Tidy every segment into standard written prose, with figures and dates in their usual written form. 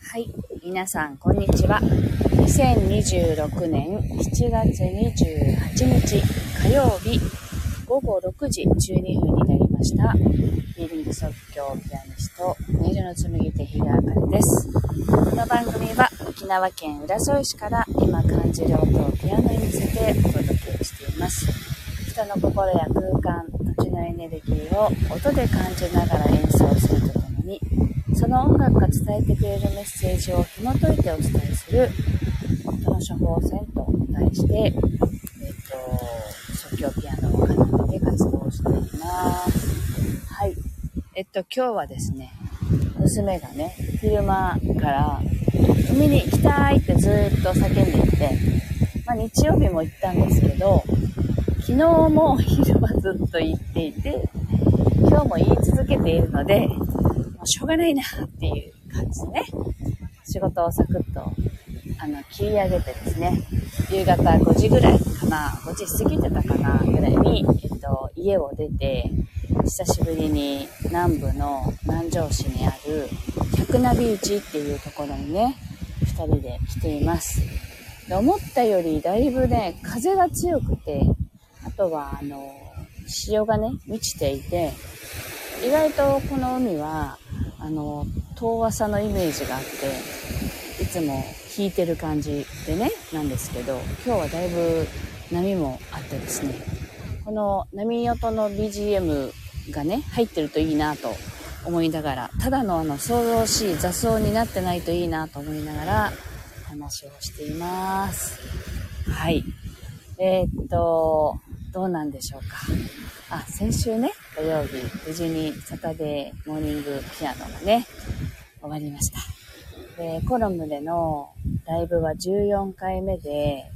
はい、皆さんこんにちは。2026年7月28日火曜日午後6時12分になりました。ヒーリング即興ピアニスト音色の紡手日川茜です。この番組は沖縄県浦添市から今感じる音をピアノに乗せてお届けしています。人の心や空間、土地のエネルギーを音で感じながら演奏するとともに、その音楽が伝えてくれるメッセージを紐解いてお伝えする音の処方箋と題して、即興ピアノを奏でて活動しています。はい。今日はですね、娘がね、昼間から海に行きたいってずっと叫んでいて、日曜日も行ったんですけど、昨日も昼間ずっと言っていて、今日も言い続けているので、しょうがないなっていう感じでね、仕事をサクッと切り上げてですね、夕方5時ぐらいかな、5時過ぎてたかなぐらいに、家を出て、久しぶりに南部の南城市にある百名ビーチっていうところにね、2人で来ています。で、思ったよりだいぶね、風が強くて、あとは潮がね、満ちていて、意外とこの海は遠浅のイメージがあって、いつも引いてる感じでね、なんですけど、今日はだいぶ波もあってですね、この波音の BGM がね、入ってるといいなと思いながら、ただの騒々しい雑音になってないといいなと思いながら話をしています。はい。どうなんでしょうか。先週ね、土曜日、無事にサタデーモーニングピアノがね、終わりました。で、コロムでのライブは14回目で、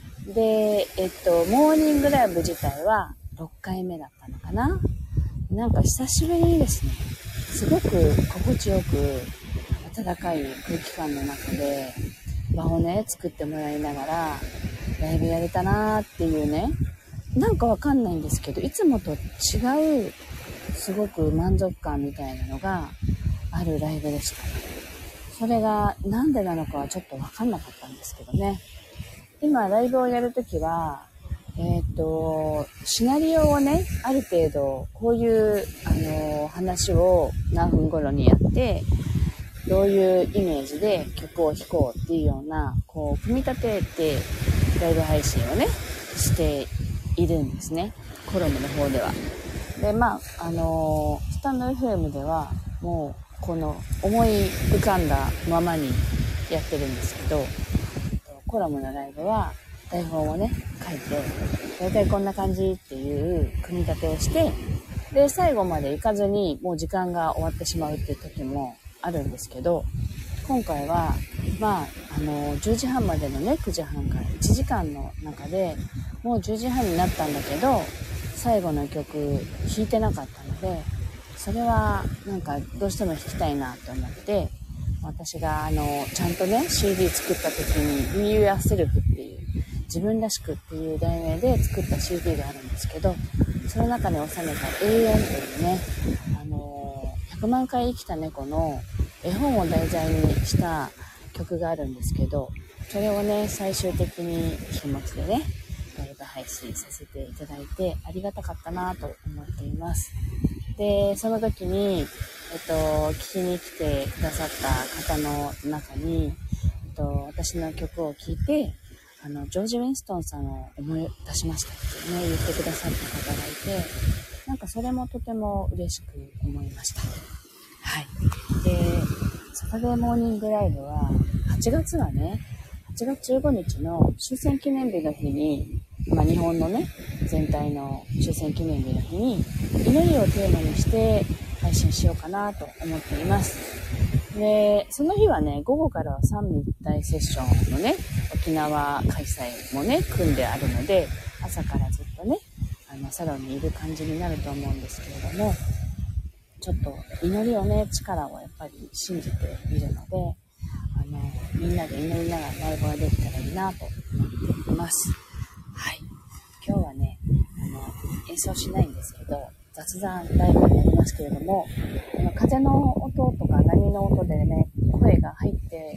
モーニングライブ自体は6回目だったのかな。なんか久しぶりにですね、すごく心地よく、温かい空気感の中で、場をね、作ってもらいながら、ライブやれたなーっていうね、なんかわかんないんですけど、いつもと違う、すごく満足感みたいなのがあるライブでした。それがなんでなのかはちょっとわかんなかったんですけどね。今ライブをやるときは、シナリオをね、ある程度こういう話を何分頃にやって、どういうイメージで曲を弾こうっていうような、組み立ててライブ配信をね、しているんですね。コロムの方では。で、スタンド FM ではもうこの思い浮かんだままにやってるんですけど、コラムのライブは台本をね、書いて、だいたいこんな感じっていう組み立てをして、で、最後まで行かずにもう時間が終わってしまうっていう時もあるんですけど、今回は、10時半までのね、9時半から1時間の中で、もう10時半になったんだけど、最後の曲弾いてなかったので、それはなんかどうしても弾きたいなと思って、私がちゃんとね CD 作った時に Be Yourself っていう自分らしくっていう題名で作った CD があるんですけど、その中に収めた永遠というね、100万回生きた猫の絵本を題材にした曲があるんですけど、それをね最終的に気持ちでねライブ配信させていただいてありがたかったなと思っています。で、その時に聞きに来てくださった方の中に、私の曲を聴いて、ジョージ・ウィンストンさんを思い出しましたってね、言ってくださった方がいて、なんかそれもとても嬉しく思いました。はい。で、サタデーモーニングライブは、8月はね、8月15日の終戦記念日の日に、日本のね、全体の終戦記念日の日に、祈りをテーマにして配信しようかなと思っています。で、その日はね、午後からは三位一体セッションのね、沖縄開催もね、組んであるので、朝からずっとね、サロンにいる感じになると思うんですけれども、ちょっと祈りをね、力をやっぱり信じているので、みんなで祈りながらライブができたらいいなと思っています。はい。今日はね、演奏しないんですけど、雑談ライブになりますけれども、風の音とか波の音でね、声が入って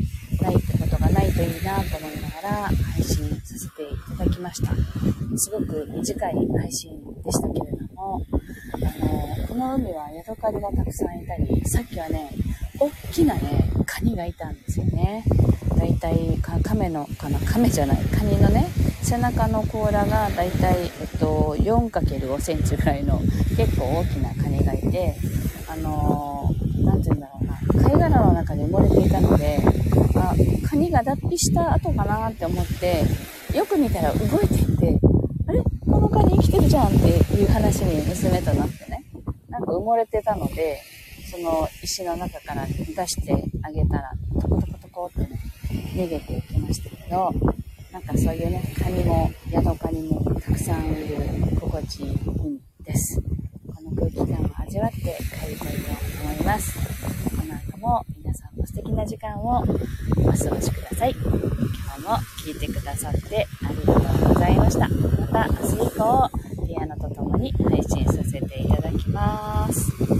なと思いながら配信させていただきました。すごく短い配信でしたけれども、この海はヤドカリがたくさんいたり、さっきはね、大きなね、カニがいたんですよね。だいたいカニのね、背中の甲羅がだいたい 4×5 センチぐらいの結構大きなカニがいて、なんていうんだろうな、貝殻の中で埋もれていたので、カニが脱皮した後かなって思って、よく見たら動いていて、あれこのカニ生きてるじゃんっていう話に娘となってね、なんか埋もれてたので、その石の中から出してあげたら、トコトコトコってね、逃げていきましたけど、なんかそういうね、カニも、ヤドカニもたくさんいる心地いい海です。この空気感を味わって帰りたいと思います。この後も皆さんも素敵な時間をお過ごしください。今日も聞いてくださってありがとうございました。また明日以降、ピアノとともに配信させていただきます。